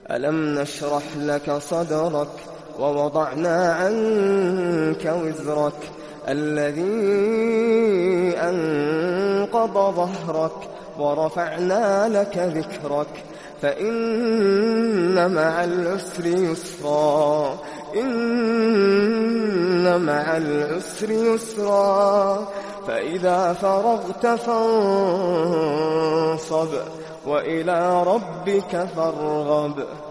ألم نشرح لك صدرك ووضعنا عنك وزرك الذي أنقض ظهرك ورفعنا لك ذكرك فإن مع العسر يسرا إن مع العسر يسرا فإذا فرغت فانصب وإلى ربك فارغب